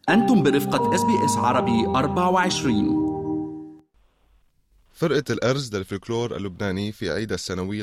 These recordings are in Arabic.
أنتم برفقة SBS عربي 24. فرقة الأرز للفلكلور اللبناني في عيدها السنوي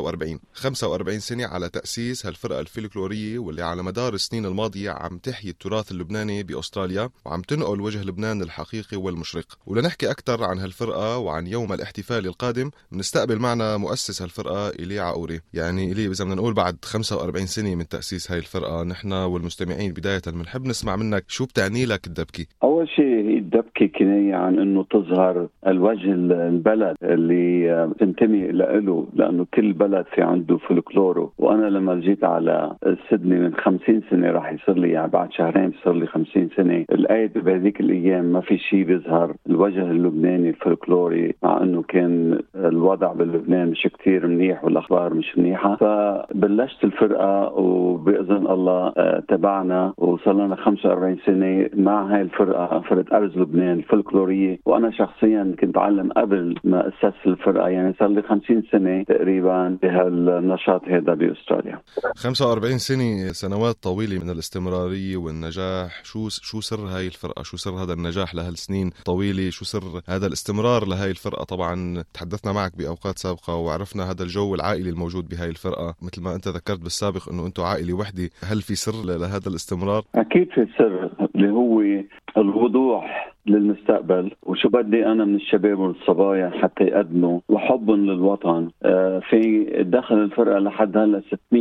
45 سنة على تأسيس هالفرقة الفلكلورية، واللي على مدار السنين الماضية عم تحيي التراث اللبناني بأستراليا وعم تنقل وجه لبنان الحقيقي والمشرق. ولنحكي أكثر عن هالفرقة وعن يوم الاحتفال القادم بنستقبل معنا مؤسس هالفرقة إيلي عقوري. يعني إيلي، إذا بدنا نقول بعد 45 سنة من تأسيس هاي الفرقة، نحن والمستمعين بداية بنحب نسمع منك شو بتعني لك الدبكة؟ أول شيء الدبكة كناية عن أنه تظهر الوجه البلد اللي تنتمي له، لأنه كل بلد في عنده فلكلوره. وأنا لما جيت على سيدني من 50 سنة، راح يصير لي يعني بعد شهرين يصير لي 50 سنة، لقيت بهذيك الأيام ما في شيء بيظهر الوجه اللبناني الفلكلوري، مع أنه كان الوضع باللبنان مش كتير منيح والأخبار مش منيحة. فبلشت الفرقة وبإذن الله تبعنا، وصلنا 45 سنة مع هاي الفرقة، فرقة أرز لبنان الفلكلورية. وأنا شخصيا كنت أعلم قبل ما أسس الفرقة، يعني صار لي 50 سنة تقريبا بهالنشاط هذا بأستراليا. 45 سنة، سنوات طويلة من الاستمرارية والنجاح. شو سر هاي الفرقة؟ شو سر هذا النجاح لهالسنين طويلة؟ شو سر هذا الاستمرار لهاي الفرقة؟ طبعا تحدثنا معك بأوقات سابقة وعرفنا هذا الجو العائلي الموجود بهاي الفرقة، مثل ما أنت ذكرت بالسابق أنه أنتوا عائلة وحدة. هل في سر لهذا الاستمرار؟ أكيد في سر، اللي هو الوضوح للمستقبل، وشو بدي أنا من الشباب والصبايا حتى يقدموا، وحبهم للوطن. في دخل الفرقة لحد هلا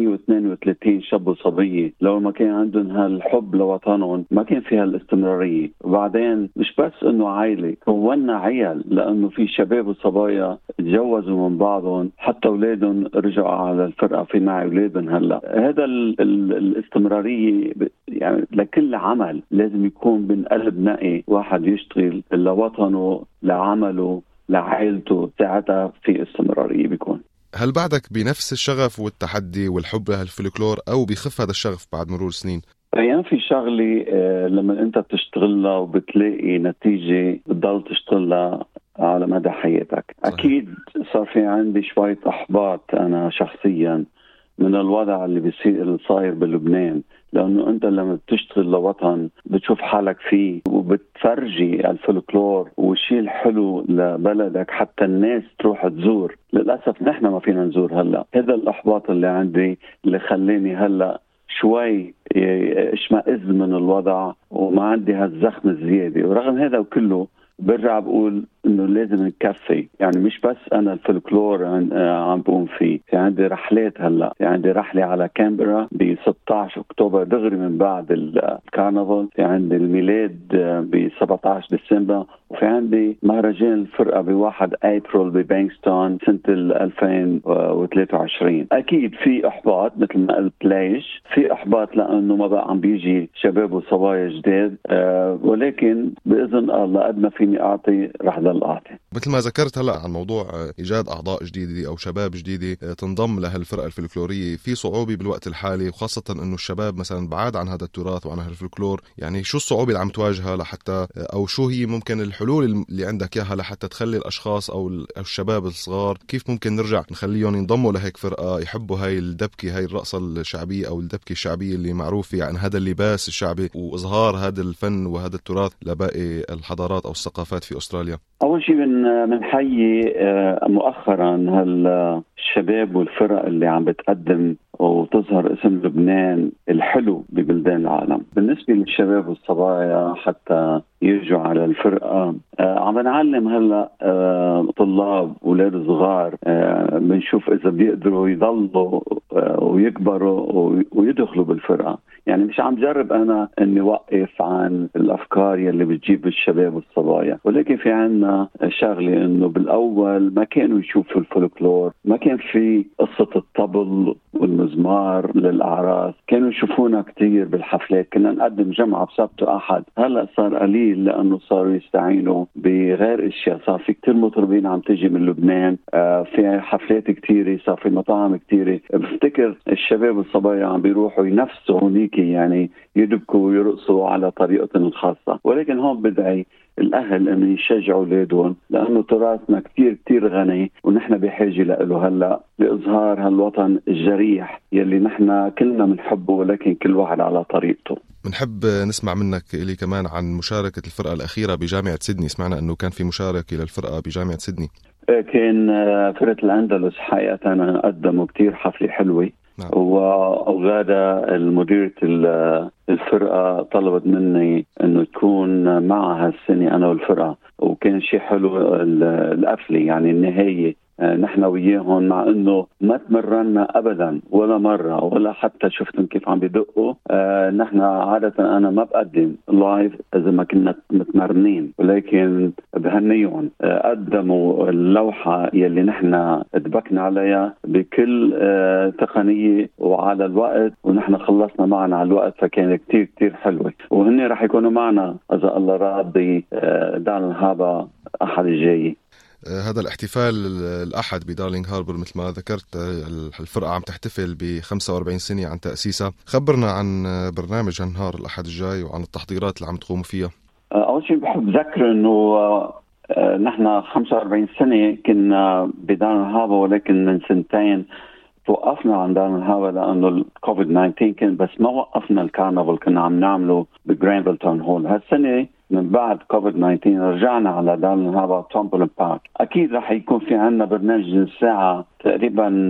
632 شاب وصبية. لو ما كان عندهم هالحب لوطنهم ما كان فيها الاستمرارية. وبعدين مش بس إنه عائلة، كونا عيال، لأنه في شباب وصبايا تجوزوا من بعضهم، حتى أولادهم رجعوا على الفرقة. في معي أولادهم هلا. هذا الاستمرارية يعني لكل عمل لازم يكون من قلب نقي، واحد يشتغل لوطنه لعمله لعائلته، ساعتها في استمرارية بيكون. هل بعدك بنفس الشغف والتحدي والحب لهالفلكلور، أو بيخف هذا الشغف بعد مرور سنين؟ يعني في شغلة لما أنت بتشتغلها وبتلاقي نتيجة بتضل تشتغلها على مدى حياتك. صحيح. أكيد صار في عندي شوية أحباط أنا شخصيا من الوضع اللي صاير بلبنان، لأنه أنت لما بتشتغل لوطن بتشوف حالك فيه وبتفرجي الفلكلور والشيء الحلو لبلدك، حتى الناس تروح تزور. للأسف نحن ما فينا نزور هلأ. هذا الإحباط اللي عندي اللي خليني هلأ شوي اشمئز من الوضع، وما عندي هالزخم الزيادة. ورغم هذا وكله برجع بقول انه لازم نكفي. يعني مش بس انا الفلكلور عم بقوم فيه، في عندي رحلات هلا. في عندي رحله على كامبرا ب 16 اكتوبر دغري من بعد الكارنفال. في عندي الميلاد ب 17 ديسمبر. وفي عندي مهرجان الفرقه ب1 ابريل ببانكستون سنه 2023. اكيد في احباط مثل ما قلت. ليش في احباط؟ لانه ما بقى عم بيجي شباب وصبايا جداد. ولكن باذن الله قد ما فيني اعطي رح ضل أعطي. مثل ما ذكرت هلأ عن موضوع إيجاد أعضاء جديدة أو شباب جديدة تنضم لهالفرقة الفلكلورية، في صعوبة بالوقت الحالي، وخاصة أنه الشباب مثلا بعاد عن هذا التراث وعن هالفلكلور. يعني شو الصعوبة اللي عم تواجهها لحتى، أو شو هي ممكن الحلول اللي عندك إياها لحتى تخلي الأشخاص أو الشباب الصغار، كيف ممكن نرجع نخليهم ينضموا لهيك فرقة، يحبوا هاي الدبكة، هاي الرقصة الشعبية أو الدبكة الشعبية اللي معروفة عن هذا اللباس الشعبي وإظهار هذا الفن وهذا التراث لباقي الحضارات أو الثقافات في أستراليا؟ أول شيء من حي مؤخرا هالشباب والفرق اللي عم بتقدم وتظهر اسم لبنان الحلو ببلدان العالم. بالنسبة للشباب والصبايا حتى يرجعوا على الفرقة، عم نعلم هلأ طلاب أولاد صغار. بنشوف إذا بيقدروا يضلوا ويكبروا ويدخلوا بالفرقة. يعني مش عم جرب أنا أني وقف عن الأفكار يلي بتجيب الشباب والصبايا، ولكن في عنا شغلة أنه بالأول ما كانوا يشوفوا الفولكلور، ما كان في قصة الطبل والمزمار للأعراس، كانوا يشوفونا كتير بالحفلات. كنا نقدم جمعة بسبت وأحد. هلأ صار قليل لأنه صاروا يستعينوا بغير أشياء. صار في كتير مطربين عم تجي من لبنان، في حفلات كتيرة، صار في مطاعم كتيرة. بفتكر الشباب والصبايا عم بيروحوا ينفسوا هونيك، يعني يدبكوا ويرقصوا على طريقتهم الخاصة. ولكن هون بدعي الأهل أن يشجعوا أولادهم، لأنه تراثنا كتير غني ونحن بحاجة له هلأ لإظهار هالوطن الجريح يلي نحن كلنا منحبه، ولكن كل واحد على طريقته. بنحب نسمع منك إلي كمان عن مشاركة الفرقة الأخيرة بجامعة سيدني. سمعنا أنه كان في مشاركة للفرقة بجامعة سيدني. كان فرقة الأندلس حقيقة قدموا كتير حفلة حلوة. نعم. وغادة المديرة الفرقة طلبت مني أنه تكون معها هالسنة أنا والفرقة، وكان شيء حلو القفلة يعني النهاية نحن وياهم، مع انه ما تمرنا ابدا ولا مره ولا حتى شفتهم كيف عم بيدقوا. نحن عاده انا ما بقدم لايف اذا ما كنا متمرنين، ولكن بهنيهم قدموا اللوحه يلي نحن دبكنا عليها بكل تقنيه وعلى الوقت، ونحن خلصنا معنا على الوقت، فكان كتير حلوه. وهن راح يكونوا معنا اذا الله راضي دارلينغ هاربر احد الجاي. هذا الاحتفال الأحد بدارلينغ هاربر مثل ما ذكرت، الفرقة عم تحتفل ب45 سنة عن تأسيسها. خبرنا عن برنامج هالنهار الأحد الجاي وعن التحضيرات اللي عم تقوموا فيها. أول شيء بحب ذكر أنه نحن 45 سنة كنا بدارلينغ هاربر، ولكن من سنتين توقفنا عن دارلينغ هاربر لأنه الكوفيد 19 كان، بس ما وقفنا الكارنفال كنا عم نعمله بجرانفيل تاون هول. هالسنة من بعد كوفيد 19 رجعنا على دارلينغ هاربر ترامبولين بارك. أكيد رح يكون في عنا برنامج الساعة تقريبا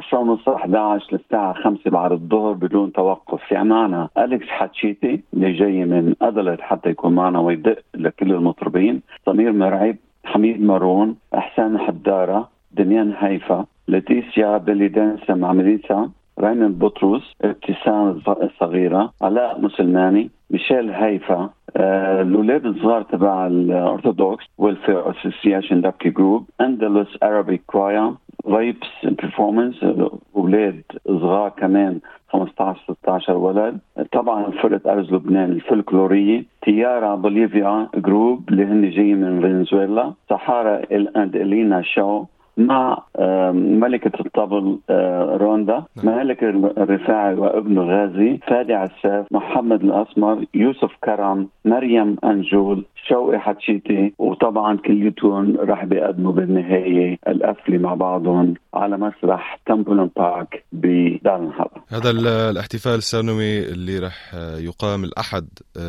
10:30 للساعة 5 بعد الظهر بدون توقف. في معنا أليكس حتشيتي اللي جاي من أدلت حتى يكون معنا ويدق لكل المطربين، سمير مرعب، حميد مارون، إحسان حدارة، دنيان هيفا، لتيسيا بيلي دانسة مع ميليسا، ريمان بطرس، ابتسام الصغيرة، علاء مسلماني، ميشيل هيفا، الأولاد الصغار تبع الأرثوذكس ويلفير أسوسياشن دابكي جروب، أندلس أرابيك كوايا، فايبس برفورمانس، أولاد صغار كمان 15-16 ولد، طبعا فرقة أرز لبنان الفلكلورية، تيارا بوليفيا جروب اللي هن جاي من فنزويلا، سحارة أند إلينا شو مع ملكة الطبل روندا، مالك الرفاعي وابن غازي، فادي عساف، محمد الأسمر، يوسف كرم، مريم أنجول، شوقي حتشيتي، وطبعا كليتون راح بيقدموا بالنهاية القفلة مع بعضهم على مسرح ترامبولين بارك بدارلينغ هاربر. هذا الاحتفال السنوي اللي راح يقام الأحد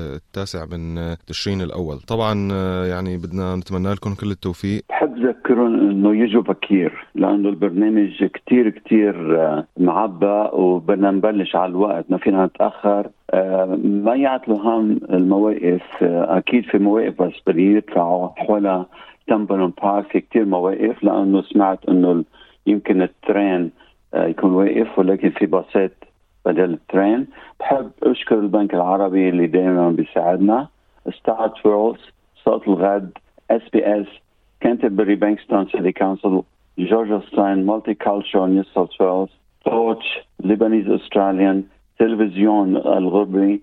9 من تشرين الأول. طبعا يعني بدنا نتمنى لكم كل التوفيق. بحب ذكرهم انه يجوا بكير لانه البرنامج كتير معبأ، وبدنا نبلش على الوقت، ما فينا نتأخر. ما يعطلوا هم المواقف، اكيد في مواقف بس بيدفعوا حول ترامبولين بارك، في كتير مواقف، لانه سمعت انه يمكن الترين يكون واقف ولكن في باصات بدل الترين. بحب اشكر البنك العربي اللي دائما بيساعدنا، ستار تورلز، صوت الغد، SBS، كانتربري بانكستون سيتي كونسل، جورجيا ستاين، مالتي كالتشر نيو ساوث ويلز، توتش، ليبانيز أستراليان، تلفزيون الغربي،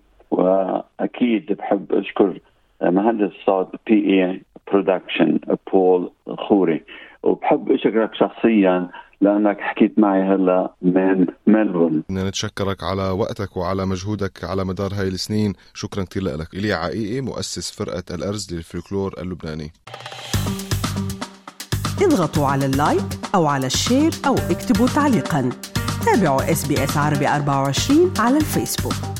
وأكيد بحب أشكر مهندس صوت PA برودكشن بول خوري. وبحب أشكرك شخصيا لأنك حكيت معي هلا من ملبورن. نتشكرك على وقتك وعلى مجهودك على مدار هاي السنين. شكرا كثير لك. إلي عقيقي، مؤسس فرقة الأرز للفلكلور اللبناني. اضغطوا على اللايك أو على الشير أو اكتبوا تعليقا. تابعوا SBS عربي 24 على الفيسبوك.